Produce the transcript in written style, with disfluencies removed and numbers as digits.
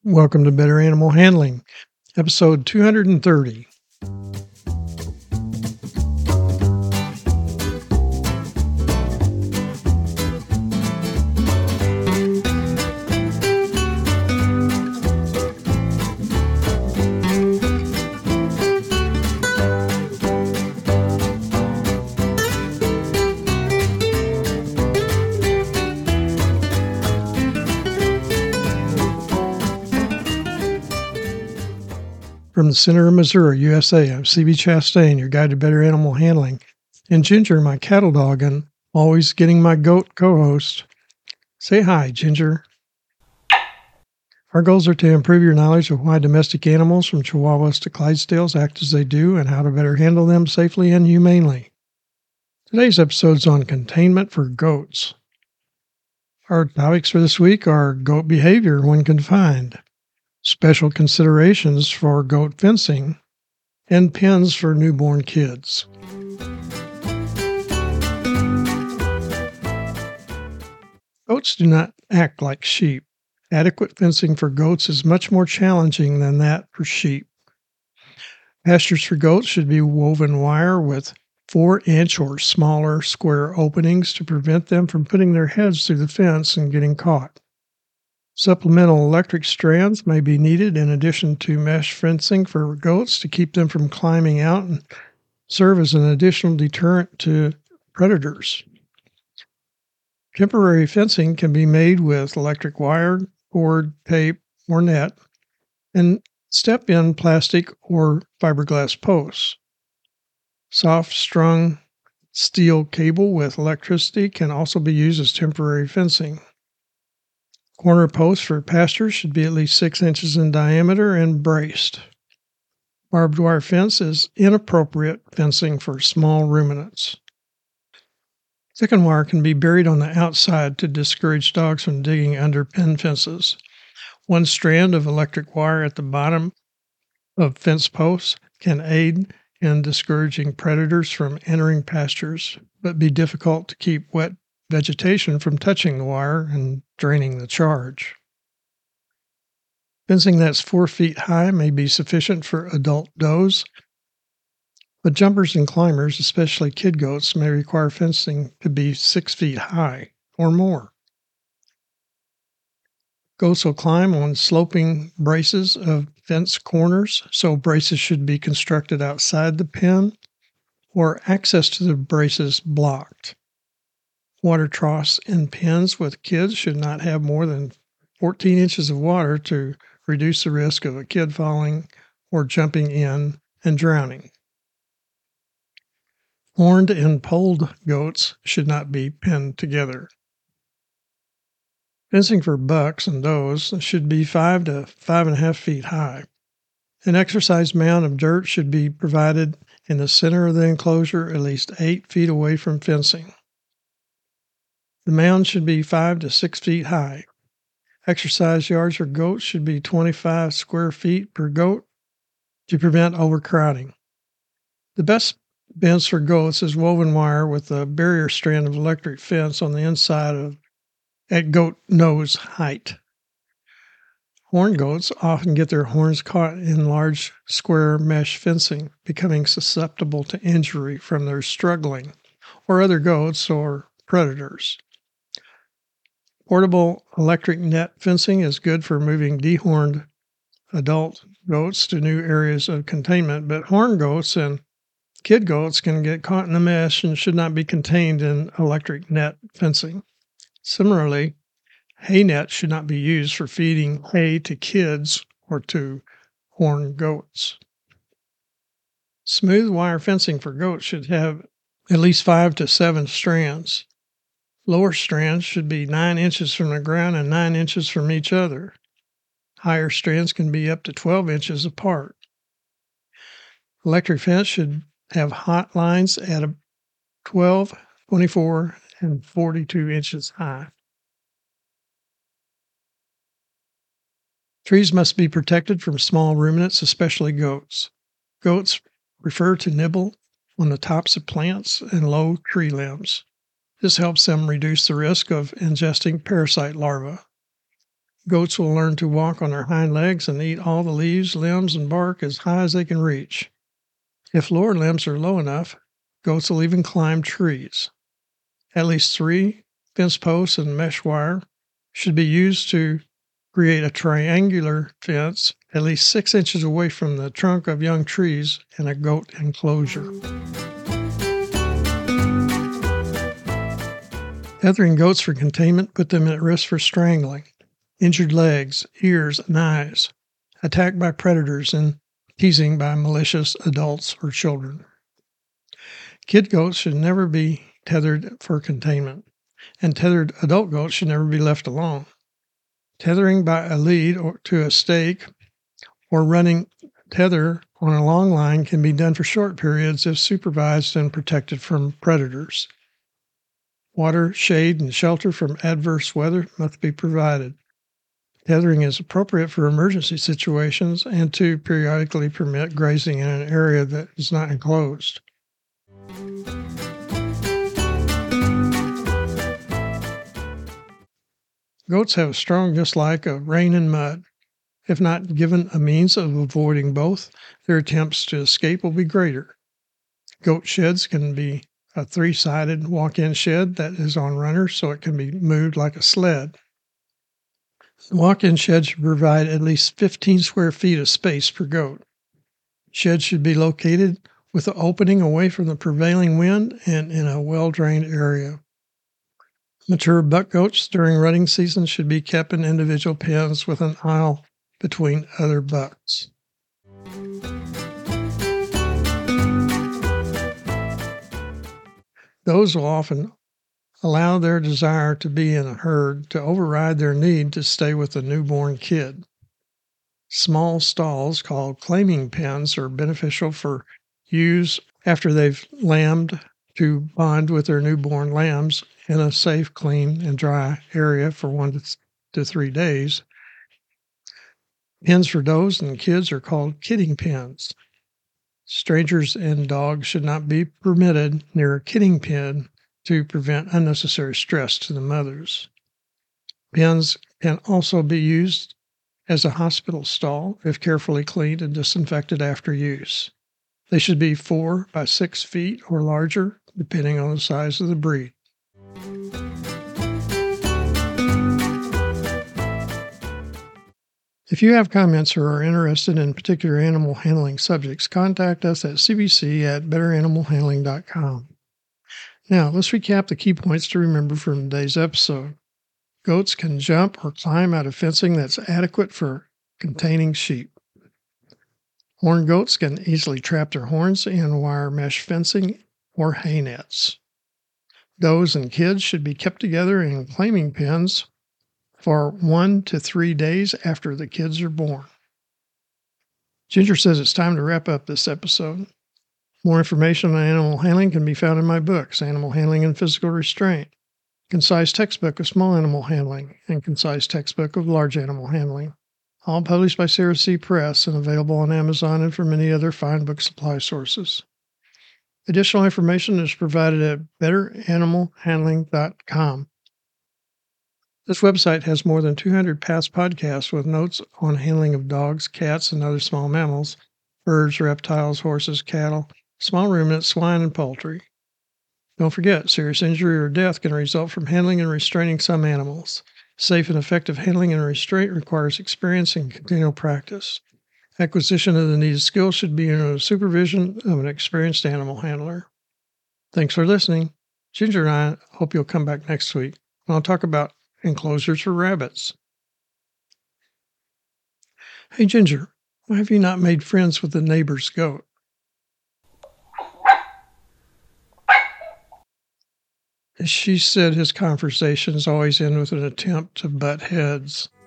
Welcome to Better Animal Handling, episode 230. From the center of Missouri, USA, I'm CB Chastain, your guide to better animal handling, and Ginger, my cattle dog, and always getting my goat co-host. Say hi, Ginger. Our goals are to improve your knowledge of why domestic animals from Chihuahuas to Clydesdales act as they do and how to better handle them safely and humanely. Today's episode is on containment for goats. Our topics for this week are goat behavior when confined, special considerations for goat fencing, and pens for newborn kids. Goats do not act like sheep. Adequate fencing for goats is much more challenging than that for sheep. Pastures for goats should be woven wire with 4-inch or smaller square openings to prevent them from putting their heads through the fence and getting caught. Supplemental electric strands may be needed in addition to mesh fencing for goats to keep them from climbing out and serve as an additional deterrent to predators. Temporary fencing can be made with electric wire, cord, tape, or net, and step-in plastic or fiberglass posts. Soft-strung steel cable with electricity can also be used as temporary fencing. Corner posts for pastures should be at least 6 inches in diameter and braced. Barbed wire fence is inappropriate fencing for small ruminants. Chicken wire can be buried on the outside to discourage dogs from digging under pen fences. One strand of electric wire at the bottom of fence posts can aid in discouraging predators from entering pastures, but be difficult to keep wet vegetation from touching the wire and draining the charge. Fencing that's 4 feet high may be sufficient for adult does, but jumpers and climbers, especially kid goats, may require fencing to be 6 feet high or more. Goats will climb on sloping braces of fence corners, so braces should be constructed outside the pen or access to the braces blocked. Water troughs in pens with kids should not have more than 14 inches of water to reduce the risk of a kid falling or jumping in and drowning. Horned and polled goats should not be penned together. Fencing for bucks and does should be 5 to 5.5 feet high. An exercise mound of dirt should be provided in the center of the enclosure at least 8 feet away from fencing. The mound should be 5 to 6 feet high. Exercise yards for goats should be 25 square feet per goat to prevent overcrowding. The best fence for goats is woven wire with a barrier strand of electric fence on the inside at goat nose height. Horned goats often get their horns caught in large square mesh fencing, becoming susceptible to injury from their struggling or other goats or predators. Portable electric net fencing is good for moving dehorned adult goats to new areas of containment, but horned goats and kid goats can get caught in the mesh and should not be contained in electric net fencing. Similarly, hay nets should not be used for feeding hay to kids or to horned goats. Smooth wire fencing for goats should have at least 5 to 7 strands. Lower strands should be 9 inches from the ground and 9 inches from each other. Higher strands can be up to 12 inches apart. Electric fence should have hot lines at 12, 24, and 42 inches high. Trees must be protected from small ruminants, especially goats. Goats prefer to nibble on the tops of plants and low tree limbs. This helps them reduce the risk of ingesting parasite larvae. Goats will learn to walk on their hind legs and eat all the leaves, limbs, and bark as high as they can reach. If lower limbs are low enough, goats will even climb trees. At least 3 fence posts and mesh wire should be used to create a triangular fence at least 6 inches away from the trunk of young trees in a goat enclosure. Tethering goats for containment put them at risk for strangling, injured legs, ears, and eyes, attacked by predators, and teasing by malicious adults or children. Kid goats should never be tethered for containment, and tethered adult goats should never be left alone. Tethering by a lead or to a stake or running tether on a long line can be done for short periods if supervised and protected from predators. Water, shade, and shelter from adverse weather must be provided. Tethering is appropriate for emergency situations and to periodically permit grazing in an area that is not enclosed. Goats have a strong dislike of rain and mud. If not given a means of avoiding both, their attempts to escape will be greater. Goat sheds can be a 3-sided walk-in shed that is on runners so it can be moved like a sled. The walk-in shed should provide at least 15 square feet of space per goat. Sheds should be located with the opening away from the prevailing wind and in a well-drained area. Mature buck goats during rutting season should be kept in individual pens with an aisle between other bucks. Those will often allow their desire to be in a herd to override their need to stay with the newborn kid. Small stalls called claiming pens are beneficial for ewes after they've lambed to bond with their newborn lambs in a safe, clean, and dry area for 1 to 3 days. Pens for does and kids are called kidding pens. Strangers and dogs should not be permitted near a kidding pen to prevent unnecessary stress to the mothers. Pens can also be used as a hospital stall if carefully cleaned and disinfected after use. They should be 4 by 6 feet or larger, depending on the size of the breed. If you have comments or are interested in particular animal handling subjects, contact us at cbc@betteranimalhandling.com. Now, let's recap the key points to remember from today's episode. Goats can jump or climb out of fencing that's adequate for containing sheep. Horned goats can easily trap their horns in wire mesh fencing or hay nets. Does and kids should be kept together in claiming pens for 1 to 3 days after the kids are born. Ginger says it's time to wrap up this episode. More information on animal handling can be found in my books, Animal Handling and Physical Restraint, Concise Textbook of Small Animal Handling, and Concise Textbook of Large Animal Handling, all published by Sarah C. Press and available on Amazon and from many other fine book supply sources. Additional information is provided at betteranimalhandling.com. This website has more than 200 past podcasts with notes on handling of dogs, cats, and other small mammals, birds, reptiles, horses, cattle, small ruminants, swine, and poultry. Don't forget, serious injury or death can result from handling and restraining some animals. Safe and effective handling and restraint requires experience and continual practice. Acquisition of the needed skills should be under the supervision of an experienced animal handler. Thanks for listening. Ginger and I hope you'll come back next week. I'll talk about enclosures for rabbits. Hey, Ginger, why have you not made friends with the neighbor's goat? She said his conversations always end with an attempt to butt heads.